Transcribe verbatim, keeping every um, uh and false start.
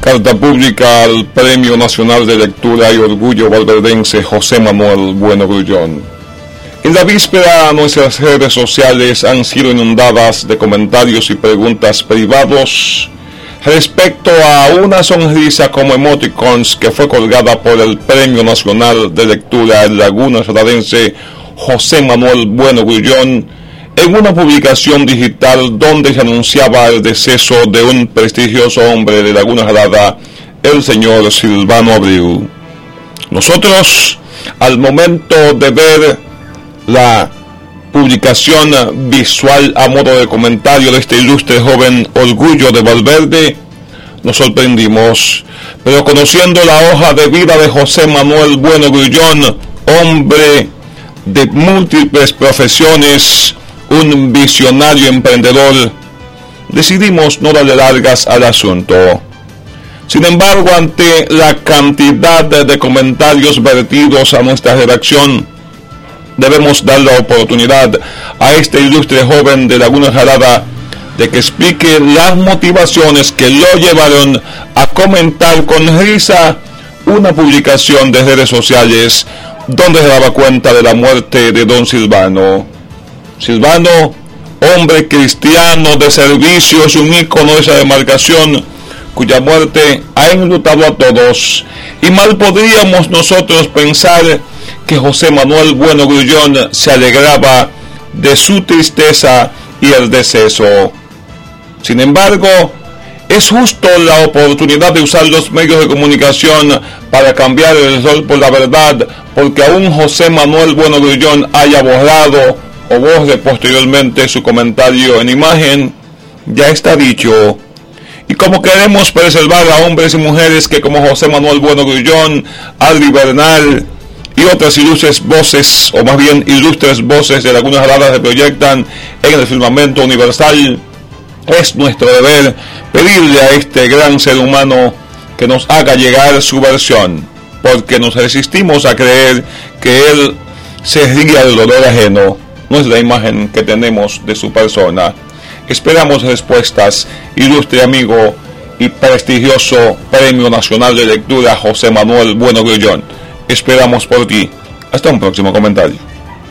Carta pública al Premio Nacional de Lectura y Orgullo Valverdense José Manuel Bueno Grullón. En la víspera, nuestras redes sociales han sido inundadas de comentarios y preguntas privados respecto a una sonrisa como emoticons que fue colgada por el Premio Nacional de Lectura en Laguna Saladense José Manuel Bueno Grullón en una publicación digital donde se anunciaba el deceso de un prestigioso hombre de Laguna Salada, el señor Silvano Abreu. Nosotros, al momento de ver la publicación visual a modo de comentario de este ilustre joven Orgullo de Valverde, nos sorprendimos, pero conociendo la hoja de vida de José Manuel Bueno Grullón, hombre de múltiples profesiones, un visionario emprendedor, decidimos no darle largas al asunto. Sin embargo, ante la cantidad de comentarios vertidos a nuestra redacción, debemos dar la oportunidad a este ilustre joven de Laguna Salada de que explique las motivaciones que lo llevaron a comentar con risa una publicación de redes sociales donde se daba cuenta de la muerte de don Silvano. Silvano, hombre cristiano de servicios, un ícono de esa demarcación, cuya muerte ha enlutado a todos, y mal podríamos nosotros pensar que José Manuel Bueno Grullón se alegraba de su tristeza y el deceso. Sin embargo, es justo la oportunidad de usar los medios de comunicación para cambiar el rol por la verdad, porque aún José Manuel Bueno Grullón haya borrado o borre posteriormente su comentario en imagen, ya está dicho. Y como queremos preservar a hombres y mujeres que como José Manuel Bueno Grullón, Aldi Bernal y otras ilustres voces, o más bien ilustres voces de Laguna Salada se proyectan en el firmamento universal, es nuestro deber pedirle a este gran ser humano que nos haga llegar su versión, porque nos resistimos a creer que él se ría del dolor ajeno. No es la imagen que tenemos de su persona. Esperamos respuestas, ilustre amigo y prestigioso Premio Nacional de Lectura José Manuel Bueno Grullón. Esperamos por ti. Hasta un próximo comentario.